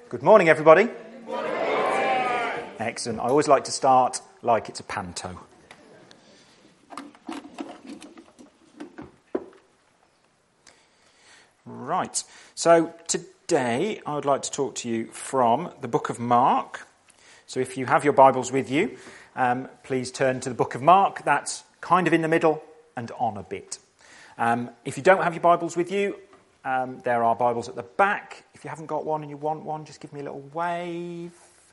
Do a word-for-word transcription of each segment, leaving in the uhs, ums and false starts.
Good morning, everybody. Good morning. Excellent. I always like to start like it's a panto. Right. So today I would like to talk to you from the book of Mark. So if you have your Bibles with you, um, please turn to the book of Mark. That's kind of in the middle and on a bit. Um, if you don't have your Bibles with you, um, there are Bibles at the back. If you haven't got one and you want one, just give me a little wave.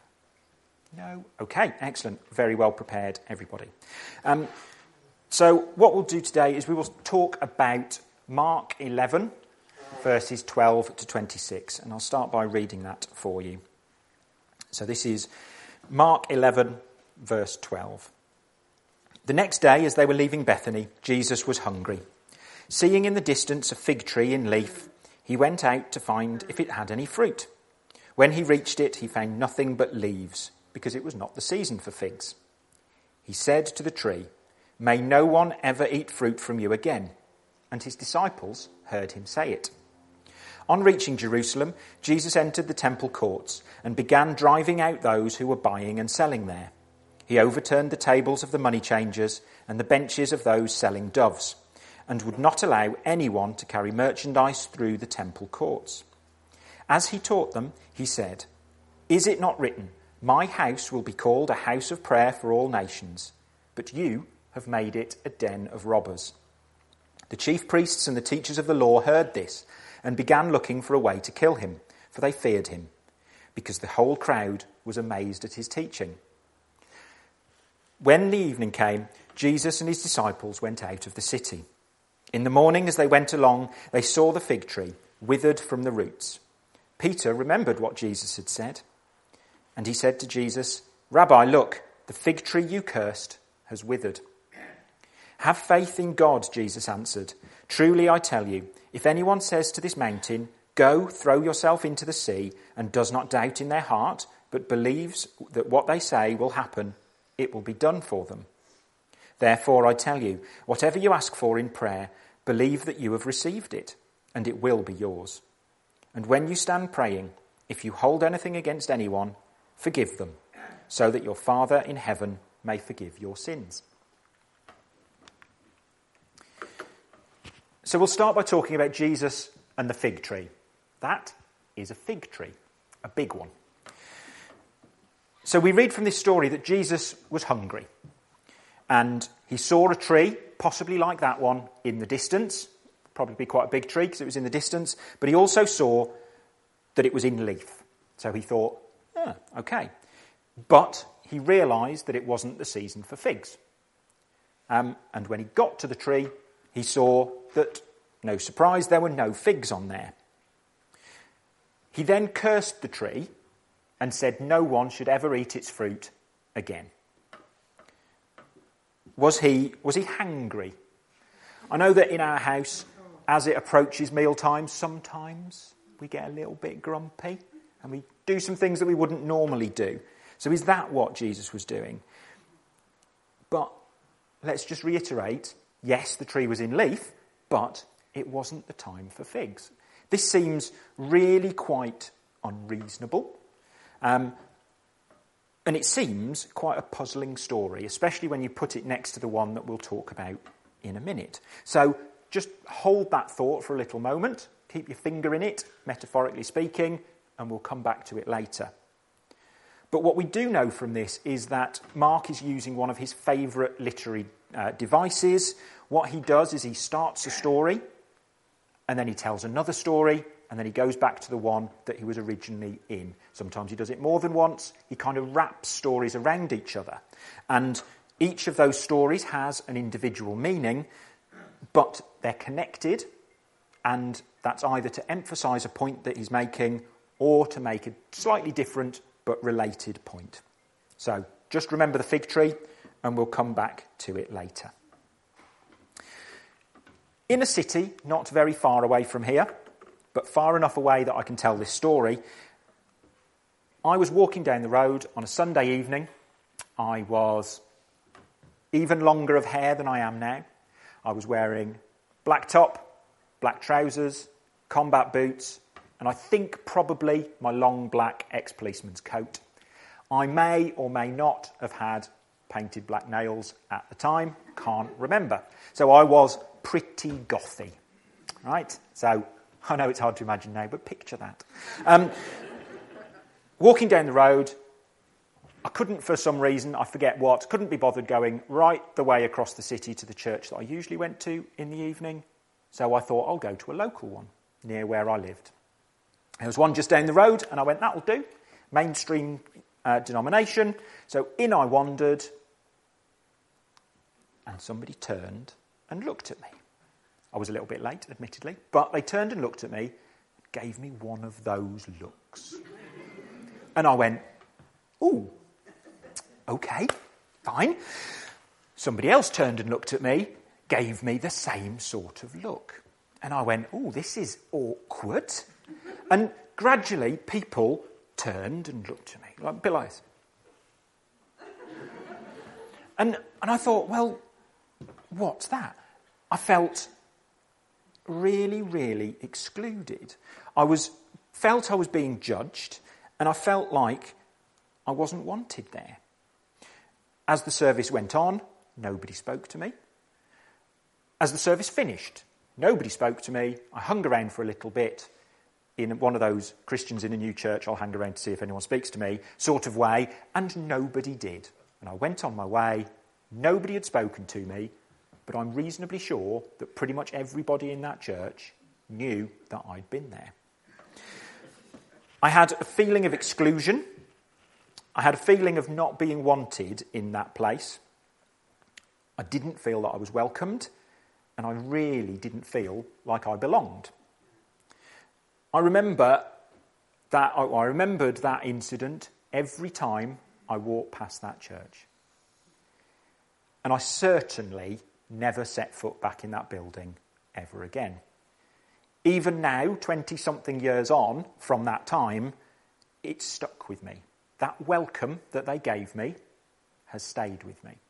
No? Okay, excellent. Very well prepared, everybody. Um, so what we'll do today is we will talk about Mark eleven, verses twelve to twenty-six. And I'll start by reading that for you. So this is Mark eleven, verse twelve. The next day, as they were leaving Bethany, Jesus was hungry. Seeing in the distance a fig tree in leaf, he went out to find if it had any fruit. When he reached it, he found nothing but leaves, because it was not the season for figs. He said to the tree, "May no one ever eat fruit from you again." And his disciples heard him say it. On reaching Jerusalem, Jesus entered the temple courts and began driving out those who were buying and selling there. He overturned the tables of the money changers and the benches of those selling doves, and would not allow anyone to carry merchandise through the temple courts. As he taught them, he said, "Is it not written, 'My house will be called a house of prayer for all nations,' but you have made it a den of robbers." The chief priests and the teachers of the law heard this and began looking for a way to kill him, for they feared him, because the whole crowd was amazed at his teaching. When the evening came, Jesus and his disciples went out of the city. In the morning, as they went along, they saw the fig tree, withered from the roots. Peter remembered what Jesus had said, and he said to Jesus, "Rabbi, look, the fig tree you cursed has withered." "Have faith in God," Jesus answered. "Truly I tell you, if anyone says to this mountain, 'Go, throw yourself into the sea,' and does not doubt in their heart, but believes that what they say will happen, it will be done for them. Therefore I tell you, whatever you ask for in prayer, believe that you have received it, and it will be yours. And when you stand praying, if you hold anything against anyone, forgive them, so that your Father in heaven may forgive your sins." So we'll start by talking about Jesus and the fig tree. That is a fig tree, a big one. So we read from this story that Jesus was hungry, and he saw a tree, possibly like that one, in the distance. Probably be quite a big tree because it was in the distance, but he also saw that it was in leaf. So he thought, oh, okay. But he realised that it wasn't the season for figs. Um, and when he got to the tree, he saw that, no surprise, there were no figs on there. He then cursed the tree and said no one should ever eat its fruit again. Was he, was he hangry? I know that in our house, as it approaches mealtime, sometimes we get a little bit grumpy and we do some things that we wouldn't normally do. So is that what Jesus was doing? But let's just reiterate, yes, the tree was in leaf, but it wasn't the time for figs. This seems really quite unreasonable. Um, and it seems quite a puzzling story, especially when you put it next to the one that we'll talk about in a minute. So just hold that thought for a little moment. Keep your finger in it, metaphorically speaking, and we'll come back to it later. But what we do know from this is that Mark is using one of his favourite literary uh, devices. What he does is he starts a story, and then he tells another story, and then he goes back to the one that he was originally in. Sometimes he does it more than once. He kind of wraps stories around each other. And each of those stories has an individual meaning, but they're connected, and that's either to emphasise a point that he's making or to make a slightly different but related point. So just remember the fig tree, and we'll come back to it later. In a city not very far away from here, but far enough away that I can tell this story, I was walking down the road on a Sunday evening. I was even longer of hair than I am now. I was wearing black top, black trousers, combat boots, and I think probably my long black ex-policeman's coat. I may or may not have had painted black nails at the time, can't remember. So I was pretty gothy, right? So I know it's hard to imagine now, but picture that. Um, walking down the road, I couldn't, for some reason, I forget what, couldn't be bothered going right the way across the city to the church that I usually went to in the evening. So I thought I'll go to a local one near where I lived. There was one just down the road, and I went, that'll do. Mainstream uh, denomination. So in I wandered, and somebody turned and looked at me. I was a little bit late, admittedly, but they turned and looked at me, gave me one of those looks. And I went, ooh, okay, fine. Somebody else turned and looked at me, gave me the same sort of look. And I went, ooh, this is awkward. And gradually people turned and looked at me, like a bit like this. And, and I thought, well, what's that? I felt really, really excluded. I was felt I was being judged, and I felt like I wasn't wanted there. As the service went on, nobody spoke to me. As the service finished, nobody spoke to me. I hung around for a little bit in one of those Christians in a new church, I'll hang around to see if anyone speaks to me, sort of way, and nobody did. And I went on my way. Nobody had spoken to me, but I'm reasonably sure that pretty much everybody in that church knew that I'd been there. I had a feeling of exclusion. I had a feeling of not being wanted in that place. I didn't feel that I was welcomed, and I really didn't feel like I belonged. I remember that I remembered that incident every time I walked past that church. And I certainly never set foot back in that building ever again. Even now, twenty-something years on from that time, it stuck with me. That welcome that they gave me has stayed with me.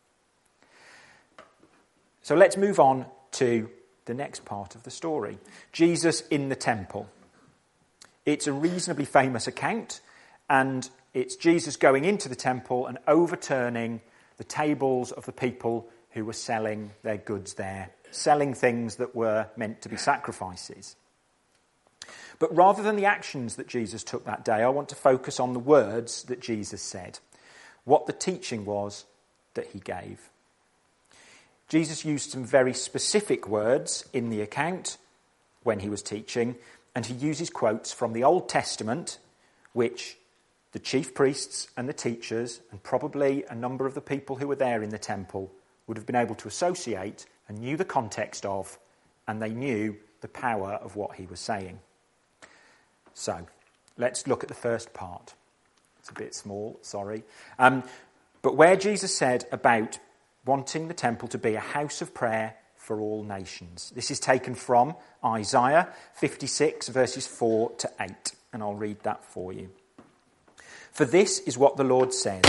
So let's move on to the next part of the story. Jesus in the temple. It's a reasonably famous account, and it's Jesus going into the temple and overturning the tables of the people who were selling their goods there, selling things that were meant to be sacrifices. But rather than the actions that Jesus took that day, I want to focus on the words that Jesus said, what the teaching was that he gave. Jesus used some very specific words in the account when he was teaching, and he uses quotes from the Old Testament, which the chief priests and the teachers, and probably a number of the people who were there in the temple, would have been able to associate and knew the context of, and they knew the power of what he was saying. So, let's look at the first part. It's a bit small, sorry. Um, but where Jesus said about wanting the temple to be a house of prayer for all nations. This is taken from Isaiah fifty-six, verses four to eight, and I'll read that for you. For this is what the Lord says.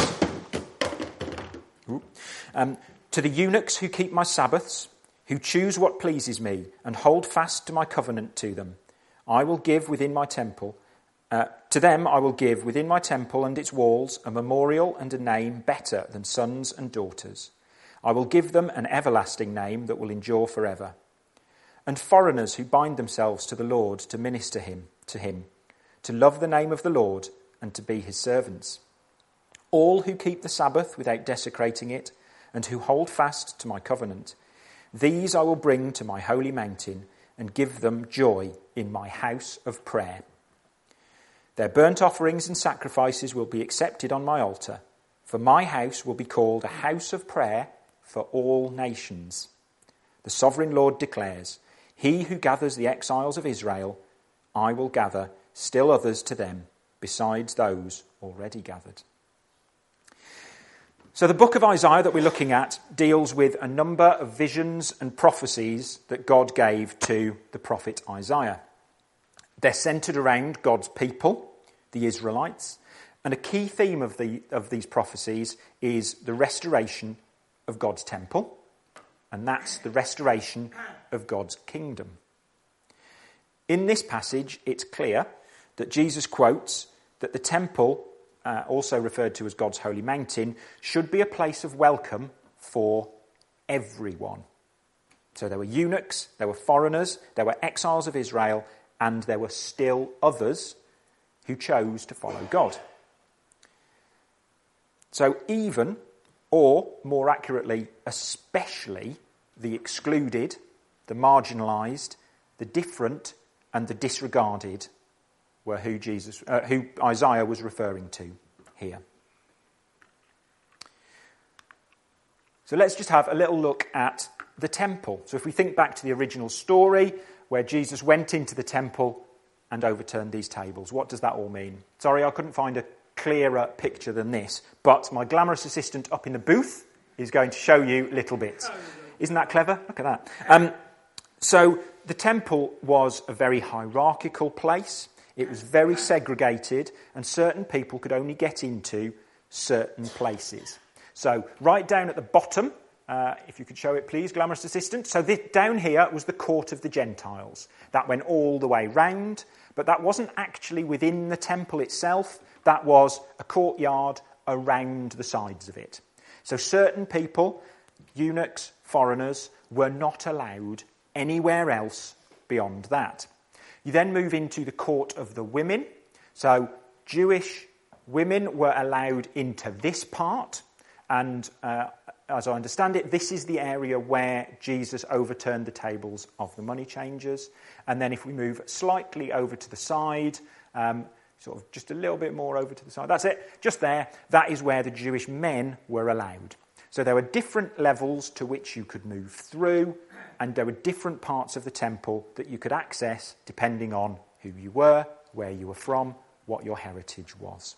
Um, to the eunuchs who keep my Sabbaths, who choose what pleases me, and hold fast to my covenant to them, I will give within my temple, uh, to them I will give within my temple and its walls a memorial and a name better than sons and daughters. I will give them an everlasting name that will endure forever. And foreigners who bind themselves to the Lord to minister him to him, to love the name of the Lord and to be his servants. All who keep the Sabbath without desecrating it, and who hold fast to my covenant, these I will bring to my holy mountain and give them joy in my house of prayer. Their burnt offerings and sacrifices will be accepted on my altar, for my house will be called a house of prayer for all nations. The sovereign Lord declares, he who gathers the exiles of Israel, I will gather still others to them, besides those already gathered. So the book of Isaiah that we're looking at deals with a number of visions and prophecies that God gave to the prophet Isaiah. They're centred around God's people, the Israelites, and a key theme of the of these prophecies is the restoration of God's temple, and that's the restoration of God's kingdom. in this passage, it's clear that Jesus quotes that the temple, uh, also referred to as God's holy mountain, should be a place of welcome for everyone. So there were eunuchs, there were foreigners, there were exiles of Israel, and there were still others who chose to follow God. So even, or more accurately, especially, the excluded, the marginalised, the different, and the disregarded were who Jesus, uh, who Isaiah was referring to here. So let's just have a little look at the temple. So if we think back to the original story where Jesus went into the temple and overturned these tables, what does that all mean? Sorry, I couldn't find a clearer picture than this, but my glamorous assistant up in the booth is going to show you little bits. Isn't that clever? Look at that. Um, so the temple was a very hierarchical place. It was very segregated, and certain people could only get into certain places. So right down at the bottom, uh, if you could show it please, glamorous assistant. So this, down here was the court of the Gentiles. That went all the way round, but that wasn't actually within the temple itself. That was a courtyard around the sides of it. So certain people, eunuchs, foreigners, were not allowed anywhere else beyond that. You then move into the court of the women. So Jewish women were allowed into this part, and uh, as I understand it, this is the area where Jesus overturned the tables of the money changers. And then if we move slightly over to the side, um, sort of just a little bit more over to the side, that's it, just there, that is where the Jewish men were allowed. So there were different levels to which you could move through, and there were different parts of the temple that you could access depending on who you were, where you were from, what your heritage was.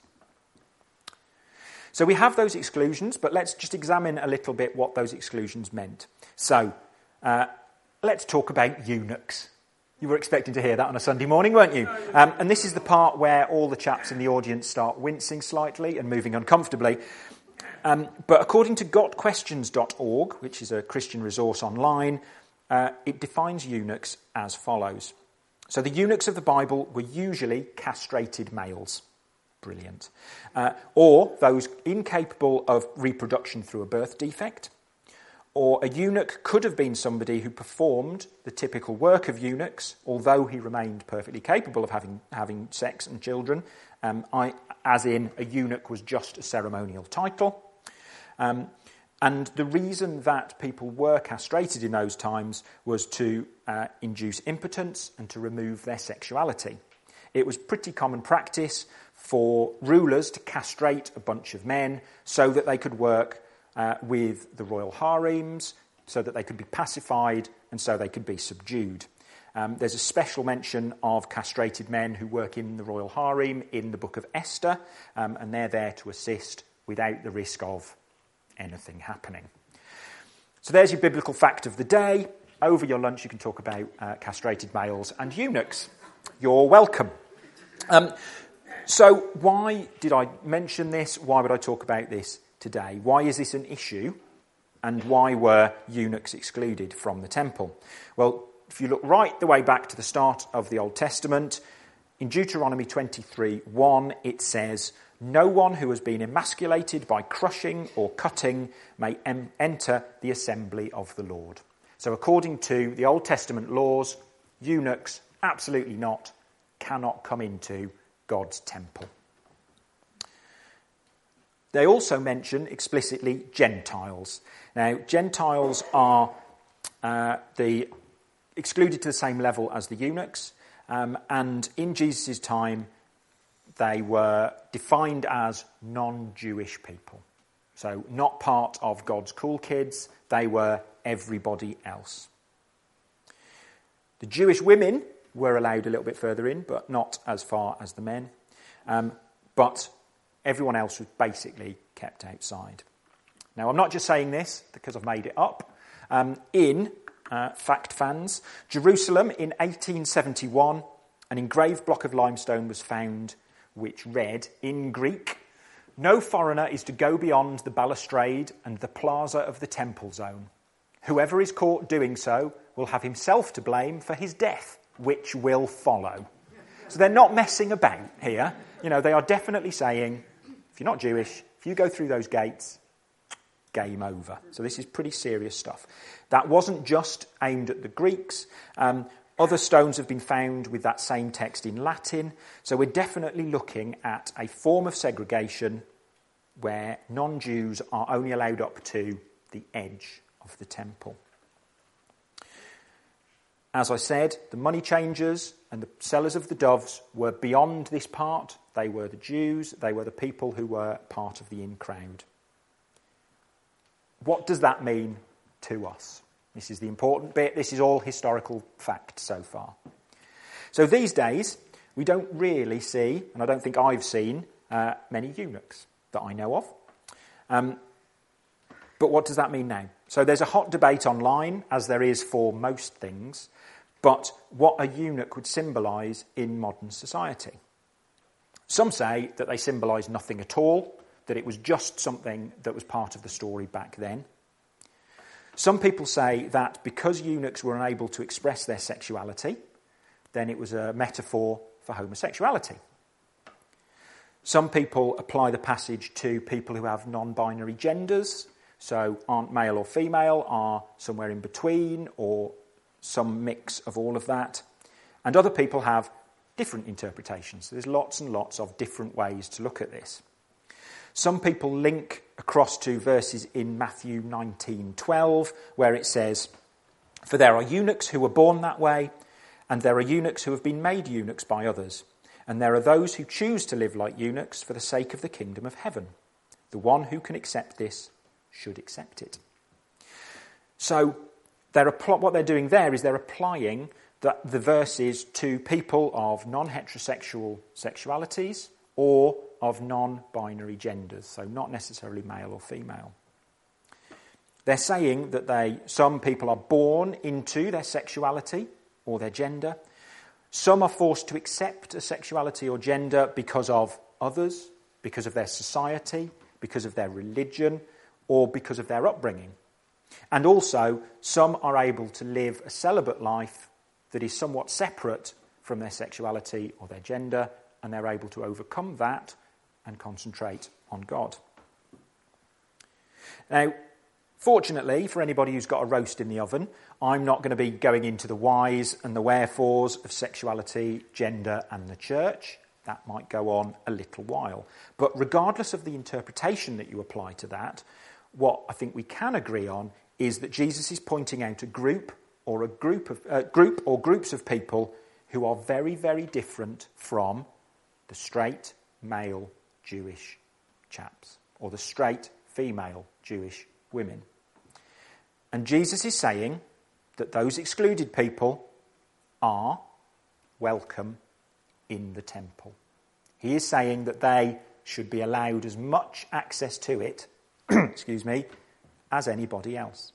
So we have those exclusions, but let's just examine a little bit what those exclusions meant. So uh, let's talk about eunuchs. You were expecting to hear that on a Sunday morning, weren't you? Um, and this is the part where all the chaps in the audience start wincing slightly and moving uncomfortably. Um, but according to got questions dot org, which is a Christian resource online, uh, it defines eunuchs as follows. So the eunuchs of the Bible were usually castrated males. Brilliant. Uh, or those incapable of reproduction through a birth defect. Or a eunuch could have been somebody who performed the typical work of eunuchs, although he remained perfectly capable of having, having sex and children, um, I, as in a eunuch was just a ceremonial title. Um, and the reason that people were castrated in those times was to uh, induce impotence and to remove their sexuality. It was pretty common practice for rulers to castrate a bunch of men so that they could work uh, with the royal harems, so that they could be pacified and so they could be subdued. Um, there's a special mention of castrated men who work in the royal harem in the book of Esther, um, and they're there to assist without the risk of anything happening. So there's your biblical fact of the day. Over your lunch you can talk about uh, castrated males and eunuchs. You're welcome. Um, so why did I mention this? Why would I talk about this today? Why is this an issue? And why were eunuchs excluded from the temple? Well, if you look right the way back to the start of the Old Testament, in Deuteronomy twenty-three one, it says, "No one who has been emasculated by crushing or cutting may em- enter the assembly of the Lord." So according to the Old Testament laws, eunuchs, absolutely not, cannot come into God's temple. They also mention explicitly Gentiles. Now, Gentiles are uh, the excluded to the same level as the eunuchs, um, and in Jesus' time, they were defined as non-Jewish people. So not part of God's cool kids, they were everybody else. The Jewish women were allowed a little bit further in, but not as far as the men. Um, but everyone else was basically kept outside. Now, I'm not just saying this because I've made it up. Um, in uh, Fact Fans, Jerusalem in eighteen seventy-one, an engraved block of limestone was found which read in Greek, "No foreigner is to go beyond the balustrade and the plaza of the temple zone. Whoever is caught doing so will have himself to blame for his death which will follow. So they're not messing about here. You know, they are definitely saying, if you're not Jewish, if you go through those gates, game over. So this is pretty serious stuff. That wasn't just aimed at the Greeks. Um, other stones have been found with that same text in Latin. So we're definitely looking at a form of segregation where non-Jews are only allowed up to the edge of the temple. As I said, the money changers and the sellers of the doves were beyond this part. They were the Jews. They were the people who were part of the in crowd. What does that mean to us? This is the important bit. This is all historical fact so far. So these days, we don't really see, and I don't think I've seen, uh, many eunuchs that I know of. Um, but what does that mean now? So there's a hot debate online, as there is for most things, but what a eunuch would symbolise in modern society. Some say that they symbolise nothing at all, that it was just something that was part of the story back then. Some people say that because eunuchs were unable to express their sexuality, then it was a metaphor for homosexuality. Some people apply the passage to people who have non-binary genders, so aren't male or female, are somewhere in between, or some mix of all of that. And other people have different interpretations. There's lots and lots of different ways to look at this. Some people link across to verses in Matthew nineteen twelve, where it says, "For there are eunuchs who were born that way, and there are eunuchs who have been made eunuchs by others. And there are those who choose to live like eunuchs for the sake of the kingdom of heaven. The one who can accept this should accept it." So they're appl- what they're doing there is they're applying the, the verses to people of non-heterosexual sexualities or of non-binary genders, so not necessarily male or female. They're saying that they some people are born into their sexuality or their gender. Some are forced to accept a sexuality or gender because of others, because of their society, because of their religion, or because of their upbringing. And also, some are able to live a celibate life that is somewhat separate from their sexuality or their gender, and they're able to overcome that and concentrate on God. Now, fortunately, for anybody who's got a roast in the oven, I'm not going to be going into the whys and the wherefores of sexuality, gender, and the church. That might go on a little while. But regardless of the interpretation that you apply to that, what I think we can agree on is that Jesus is pointing out a group or a group of uh, group or groups of people who are very, very different from the straight male Jewish chaps or the straight female Jewish women. And Jesus is saying that those excluded people are welcome in the temple. He is saying that they should be allowed as much access to it, excuse me, as anybody else.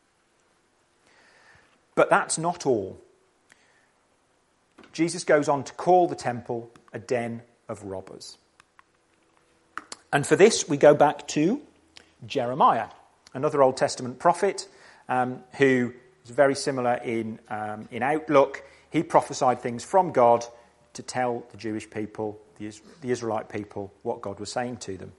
But that's not all. Jesus goes on to call the temple a den of robbers. And for this, we go back to Jeremiah, another Old Testament prophet um, who is very similar in, um, in outlook. He prophesied things from God to tell the Jewish people, the, the Israelite people, what God was saying to them.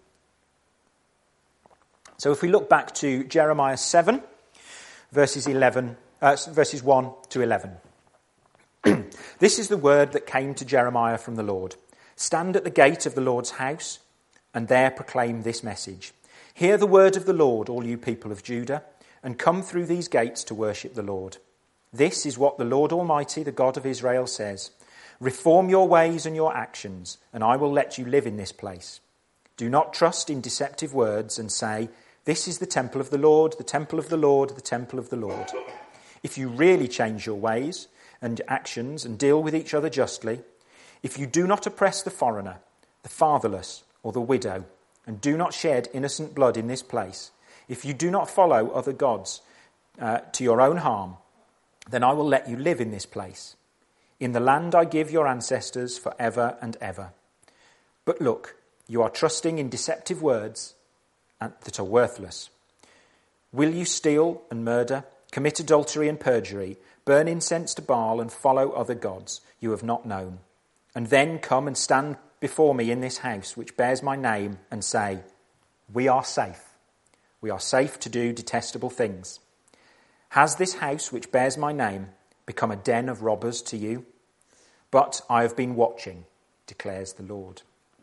So if we look back to Jeremiah seven, verses eleven, uh, verses one to eleven. This is the word that came to Jeremiah from the Lord. Stand at the gate of the Lord's house, and there proclaim this message. Hear the word of the Lord, all you people of Judah, and come through these gates to worship the Lord. This is what the Lord Almighty, the God of Israel, says. Reform your ways and your actions, and I will let you live in this place. Do not trust in deceptive words and say, this is the temple of the Lord, the temple of the Lord, the temple of the Lord. If you really change your ways and actions and deal with each other justly, if you do not oppress the foreigner, the fatherless, or the widow, and do not shed innocent blood in this place, if you do not follow other gods uh, to your own harm, then I will let you live in this place, in the land I give your ancestors forever and ever. But look, you are trusting in deceptive words that are worthless. Will you steal and murder, commit adultery and perjury, burn incense to Baal and follow other gods you have not known, and then come and stand before me in this house which bears my name and say, we are safe. We are safe to do detestable things. Has this house which bears my name become a den of robbers to you? But I have been watching, declares the Lord.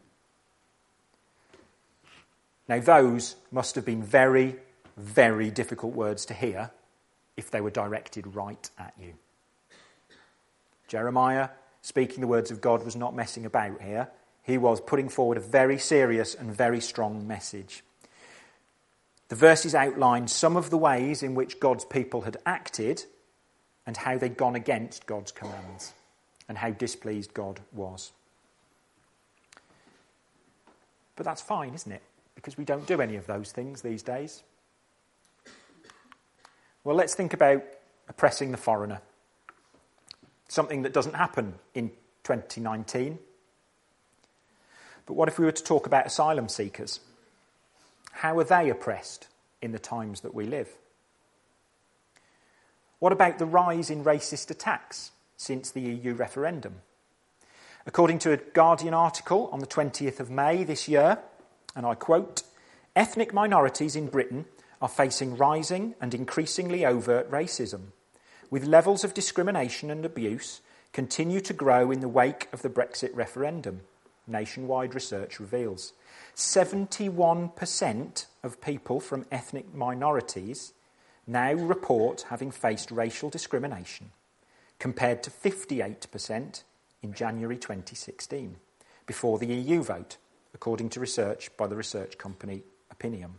Now those must have been very, very difficult words to hear if they were directed right at you. Jeremiah, speaking the words of God, was not messing about here. He was putting forward a very serious and very strong message. The verses outline some of the ways in which God's people had acted and how they'd gone against God's commands and how displeased God was. But that's fine, isn't it? Because we don't do any of those things these days. Well, let's think about oppressing the foreigner. Something that doesn't happen in twenty nineteen. But what if we were to talk about asylum seekers? How are they oppressed in the times that we live? What about the rise in racist attacks since the E U referendum? According to a Guardian article on the twentieth of May this year, and I quote, ethnic minorities in Britain are facing rising and increasingly overt racism, with levels of discrimination and abuse continue to grow in the wake of the Brexit referendum, nationwide research reveals. seventy-one percent of people from ethnic minorities now report having faced racial discrimination, compared to fifty-eight percent in January twenty sixteen, before the E U vote, according to research by the research company Opinium.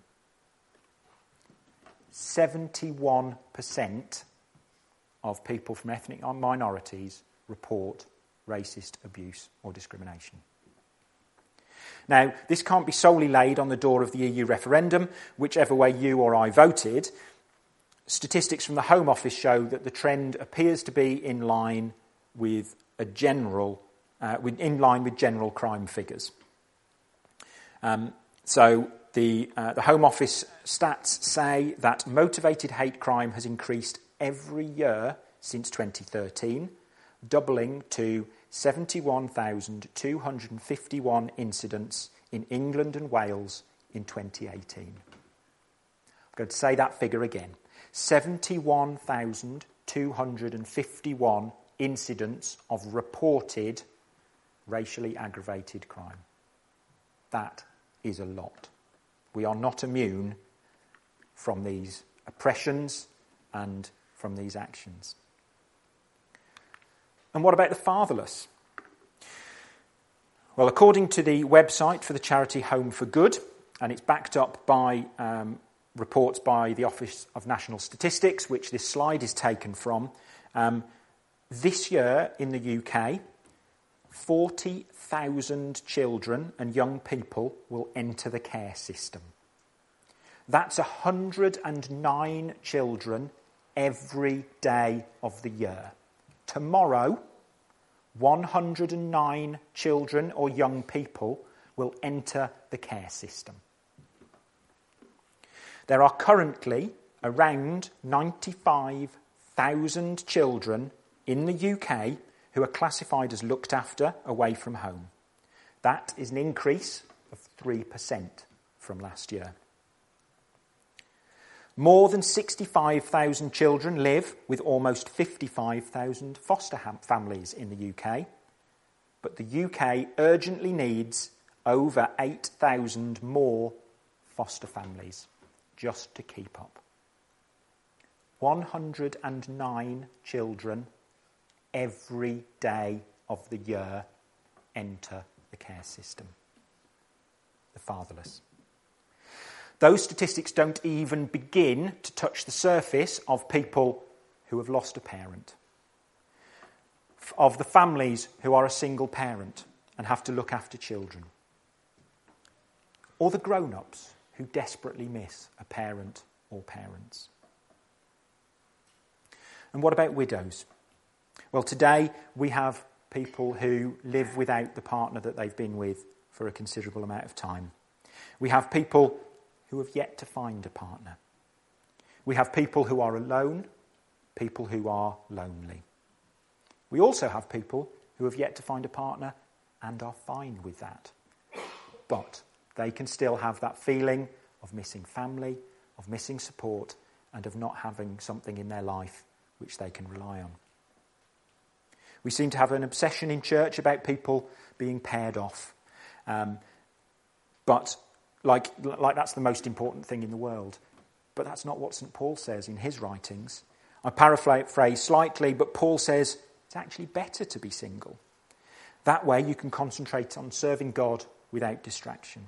seventy-one percent of people from ethnic minorities report racist abuse or discrimination. Now, this can't be solely laid on the door of the E U referendum, whichever way you or I voted. Statistics from the Home Office show that the trend appears to be in line with a general, uh, with, in line with general crime figures. Um, so the uh, the Home Office stats say that motivated hate crime has increased every year since twenty thirteen, doubling to seventy-one thousand two hundred fifty-one incidents in England and Wales in twenty eighteen. I'm going to say that figure again. seventy-one thousand two hundred fifty-one incidents of reported racially aggravated crime. That is a lot. We are not immune from these oppressions and from these actions. And what about the fatherless? Well, according to the website for the charity Home for Good, and it's backed up by um, reports by the Office of National Statistics, which this slide is taken from, um, this year in the U K, forty thousand children and young people will enter the care system. That's one hundred nine children every day of the year. Tomorrow, one hundred nine children or young people will enter the care system. There are currently around ninety-five thousand children in the U K who are classified as looked after away from home. That is an increase of three percent from last year. More than sixty-five thousand children live with almost fifty-five thousand foster families in the U K, but the U K urgently needs over eight thousand more foster families just to keep up. one hundred nine children every day of the year enter the care system. The fatherless. Those statistics don't even begin to touch the surface of people who have lost a parent, of the families who are a single parent and have to look after children, or the grown-ups who desperately miss a parent or parents. And what about widows? Well, today we have people who live without the partner that they've been with for a considerable amount of time. We have people who have yet to find a partner. We have people who are alone people who are lonely. We also have people who have yet to find a partner and are fine with that. But they can still have that feeling of missing family, of missing support, and of not having something in their life which they can rely on. We seem to have an obsession in church about people being paired off. Um, but like, like that's the most important thing in the world. But that's not what Saint Paul says in his writings. I paraphrase slightly, but Paul says it's actually better to be single. That way you can concentrate on serving God without distraction.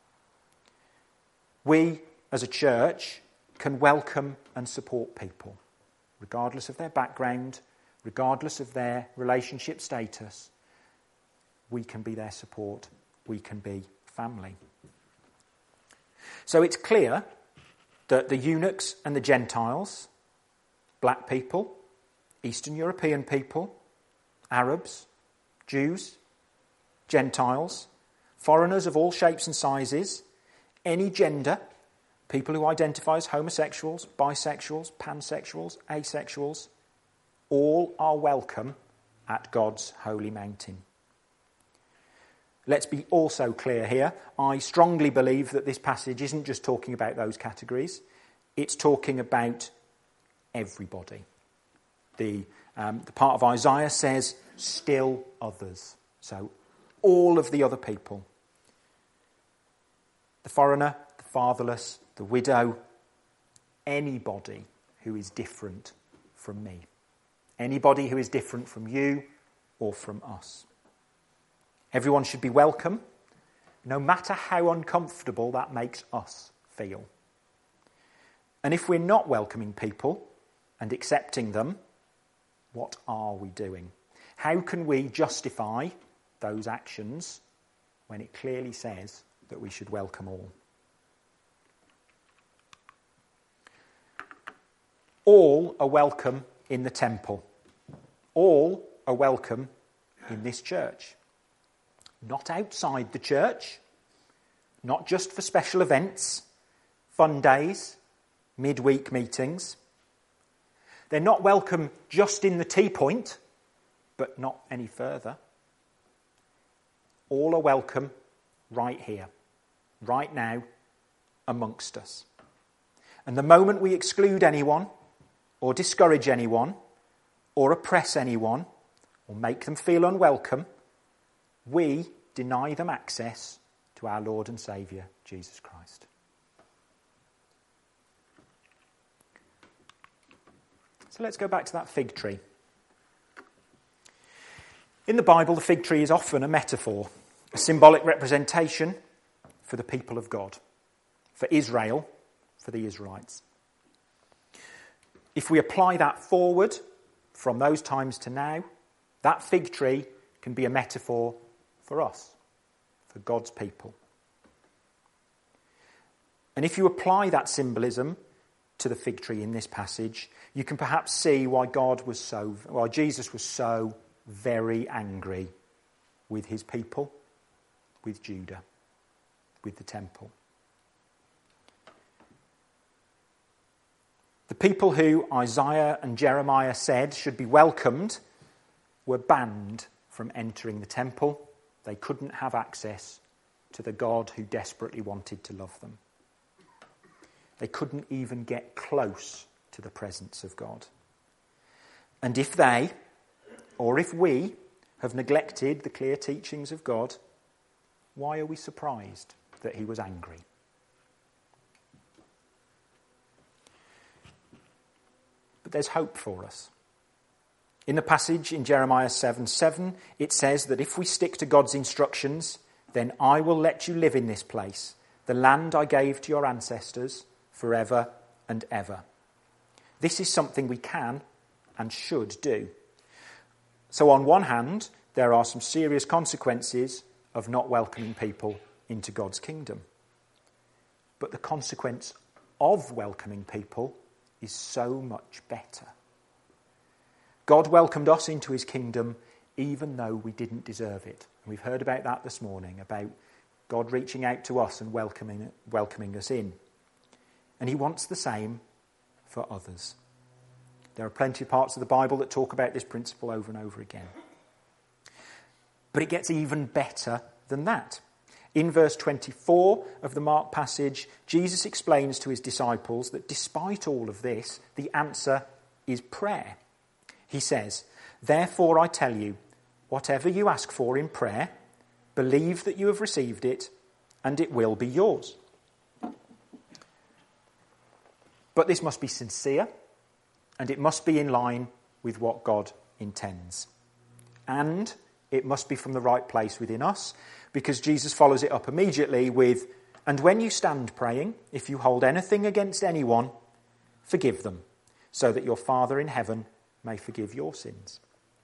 We, as a church, can welcome and support people, regardless of their background, regardless of their relationship status. We can be their support. We can be family. So it's clear that the eunuchs and the Gentiles, black people, Eastern European people, Arabs, Jews, Gentiles, foreigners of all shapes and sizes, any gender, people who identify as homosexuals, bisexuals, pansexuals, asexuals, all are welcome at God's holy mountain. Let's be also clear here. I strongly believe that this passage isn't just talking about those categories. It's talking about everybody. The, um, the part of Isaiah says, still others. So all of the other people. The foreigner, the fatherless, the widow, anybody who is different from me. Anybody who is different from you or from us. Everyone should be welcome, no matter how uncomfortable that makes us feel. And if we're not welcoming people and accepting them, what are we doing? How can we justify those actions when it clearly says that we should welcome all? All are welcome in the temple. All are welcome in this church. Not outside the church, not just for special events, fun days, midweek meetings. They're not welcome just in the tea point, but not any further. All are welcome right here, right now, amongst us. And the moment we exclude anyone, or discourage anyone, or oppress anyone, or make them feel unwelcome, we deny them access to our Lord and Saviour, Jesus Christ. So let's go back to that fig tree. In the Bible, the fig tree is often a metaphor, a symbolic representation for the people of God, for Israel, for the Israelites. If we apply that forward from those times to now, that fig tree can be a metaphor for us, for God's people. And if you apply that symbolism to the fig tree in this passage, you can perhaps see why God was so, why Jesus was so very angry with his people, with Judah, with the temple. The people who Isaiah and Jeremiah said should be welcomed were banned from entering the temple. They couldn't have access to the God who desperately wanted to love them. They couldn't even get close to the presence of God. And if they, or if we, have neglected the clear teachings of God, why are we surprised that he was angry? But there's hope for us. In the passage in Jeremiah seven seven, it says that if we stick to God's instructions, then I will let you live in this place, the land I gave to your ancestors forever and ever. This is something we can and should do. So on one hand, there are some serious consequences of not welcoming people into God's kingdom. But the consequence of welcoming people is so much better. God welcomed us into his kingdom even though we didn't deserve it. And we've heard about that this morning, about God reaching out to us and welcoming, welcoming us in. And he wants the same for others. There are plenty of parts of the Bible that talk about this principle over and over again. But it gets even better than that. In verse twenty-four of the Mark passage, Jesus explains to his disciples that despite all of this, the answer is prayer. He says, "Therefore I tell you, whatever you ask for in prayer, believe that you have received it, and it will be yours." But this must be sincere, and it must be in line with what God intends. And it must be from the right place within us, because Jesus follows it up immediately with, "And when you stand praying, if you hold anything against anyone, forgive them, so that your Father in heaven may forgive your sins."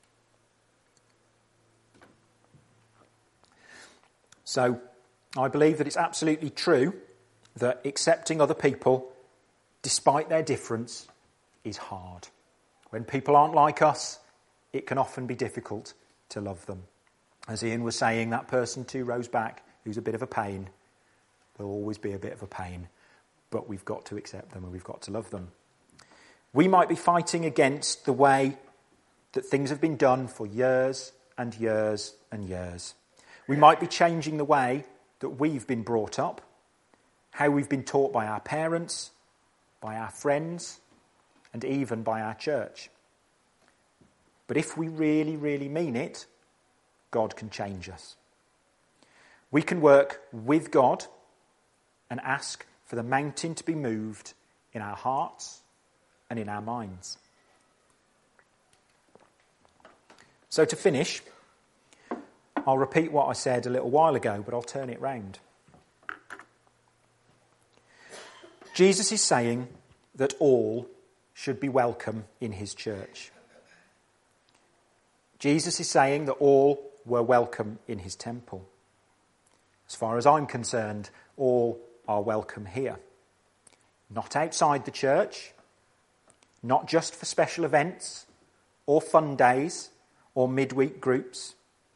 So, I believe that it's absolutely true that accepting other people, despite their difference, is hard. When people aren't like us, it can often be difficult to love them. As Ian was saying, that person two rows back who's a bit of a pain, they'll always be a bit of a pain, but we've got to accept them and we've got to love them. We might be fighting against the way that things have been done for years and years and years. We might be changing the way that we've been brought up, how we've been taught by our parents, by our friends, and even by our church. But if we really, really mean it, God can change us. We can work with God and ask for the mountain to be moved in our hearts and in our minds. So to finish, I'll repeat what I said a little while ago, but I'll turn it round. Jesus is saying that all should be welcome in his church. Jesus is saying that all were welcome in his temple. As far as I'm concerned, all are welcome here. Not outside the church, not just for special events or fun days or midweek groups,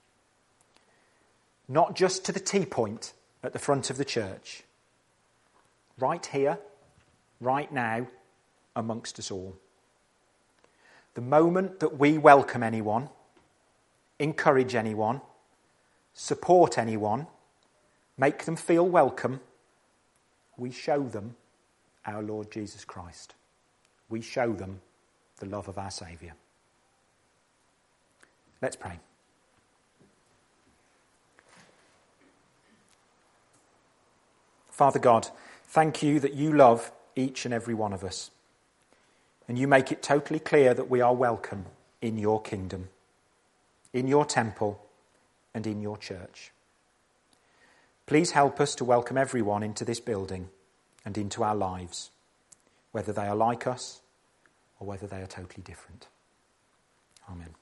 not just to the tea point at the front of the church. Right here, right now, amongst us all. The moment that we welcome anyone, encourage anyone, support anyone, make them feel welcome, we show them our Lord Jesus Christ. We show them the love of our Saviour. Let's pray. Father God, thank you that you love each and every one of us. And you make it totally clear that we are welcome in your kingdom, in your temple, and in your church. Please help us to welcome everyone into this building and into our lives, whether they are like us or whether they are totally different. Amen.